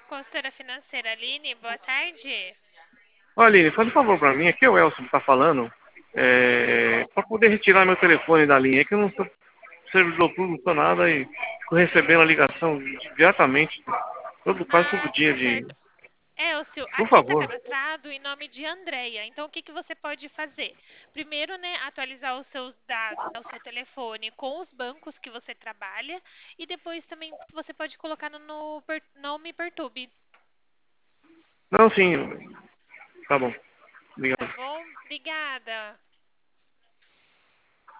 consultora financeira Aline, boa tarde. Olha, Aline, faz um favor pra mim, aqui é o Elcio que tá falando, pra poder retirar meu telefone da linha, é que eu não sou servidor público, não sou nada e fico recebendo a ligação diretamente, quase todo Ah, dia certo. Elcio, por aqui está favor. cadastrado em nome de Andreia. Então, o que que você pode fazer? Primeiro, né, atualizar os seus dados, né, o seu telefone com os bancos que você trabalha. E depois também você pode colocar Não Me Perturbe. Não, sim, tá bom, Tá obrigado. bom? Obrigada.